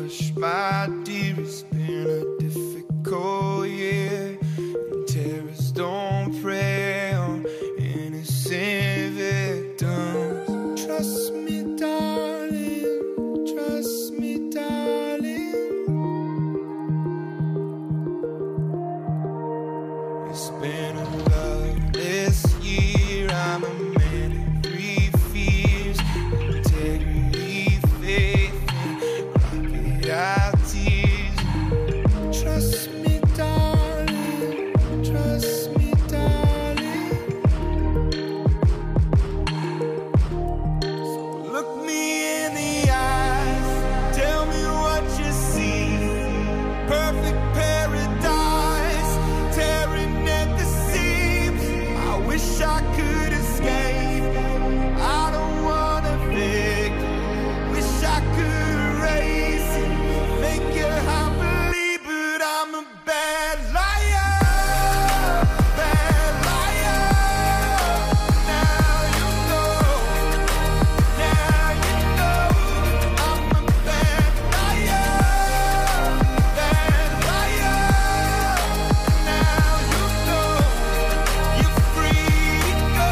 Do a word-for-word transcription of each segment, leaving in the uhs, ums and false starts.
Hush, my dear, it's been a difficult year, and terrorists don't prey on innocent victims. Trust me, darling, trust me, darling. It's been a loveless year. I'm a man of three fears: integrity, faith, and crocodile tears. Trust me, darling, trust me, darling. So look me in the eyes, tell me what you see. Perfect paradise, tearing at the seams. I wish I could escape. I don't wanna fake. Wish I could erase it, make you happily, but I'm a bad liar, bad liar. Now you know, now you know, I'm a bad liar, bad liar. Now you know, you're free to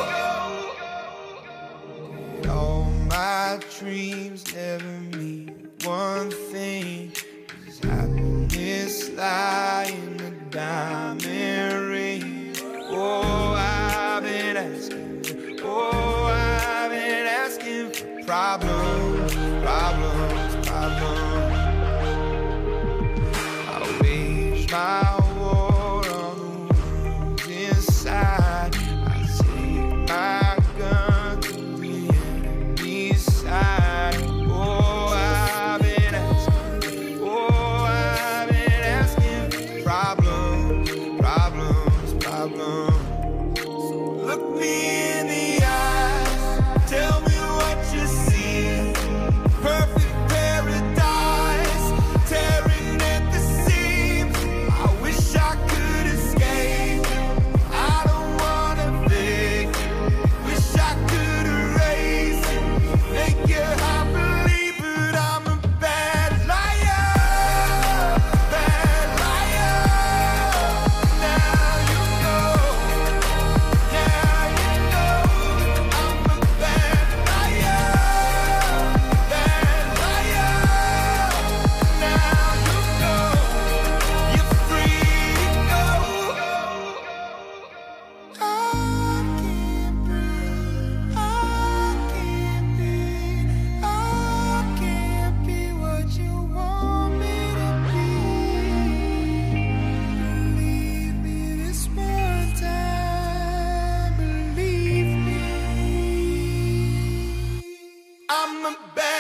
go. All my dreams never mean one thing. Does happiness lie in a diamond ring? Oh, I've been asking, oh, I've been asking for problems, problems, problems. I wage my war on the ones inside. I take my gun to the enemy's side. Oh, I've been asking, oh, I've been asking for problems, problems, problems. So look me in the eyes, tell me what you see. Perfect paradise, tearing at the seams. I wish I could escape. I don't wanna fake. Wish I could erase it, make you happily, but I'm a bad liar, bad liar. Now you know, now you know, I'm a bad liar, bad liar. Now you know, you're free to go. I can't breathe, I can't be, I can't be what you want me to be. Believe me this one time, believe me. I'm a bad